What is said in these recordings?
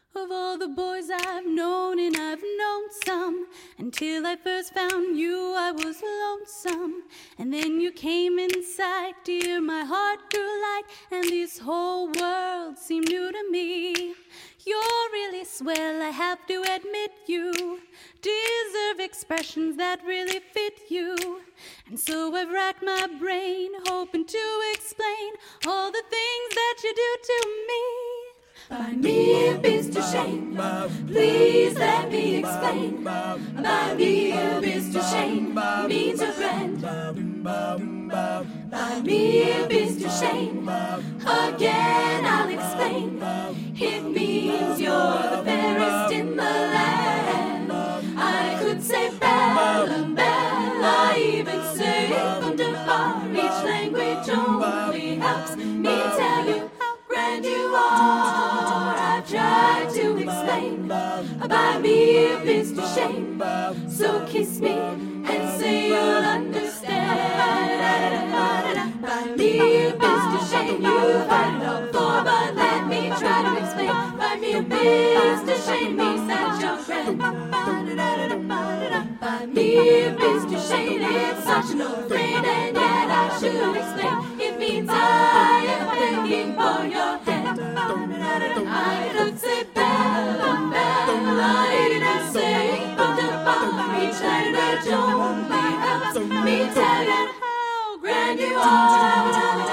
Of all the boys I've known, and I've known some, until I first found you I was lonesome. And then you came in sight, dear, my heart grew light, and this whole world seemed new to me. You're really swell, I have to admit you deserve expressions that really fit you. And so I've racked my brain, hoping to explain all the things that you do to me. By me it beats to shame, please let me explain. By me it beats to shame, means a friend. By me it beats to shame, again I'll explain. It means you're the fairest in the land. I could say Bella, Bella, even say Wunderbar. Each language only helps me tell you how grand you are. I've tried to explain, by me it beats to shame. So kiss me and say you'll understand. By me it beats to shame, you've heard it all before, but let me try to explain. By me it beats to shame means that you're friend. By me it beats to shame, it's such an old friend, and yet I should explain. It means I am begging for your hand. I could say Bella, Bella, even say Wunderbar. Each language only helps me tell you how grand you are.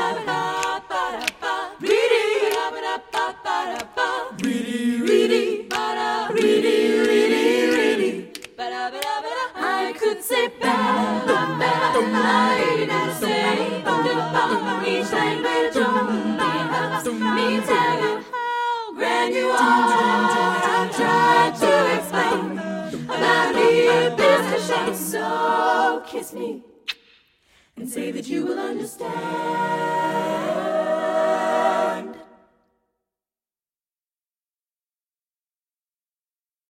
I could say Bella, Bella, even say Wunderbar. Each language only helps me tell you how grand you are. I've tried to explain, about me it beats to shame. So kiss me and say that you will understand.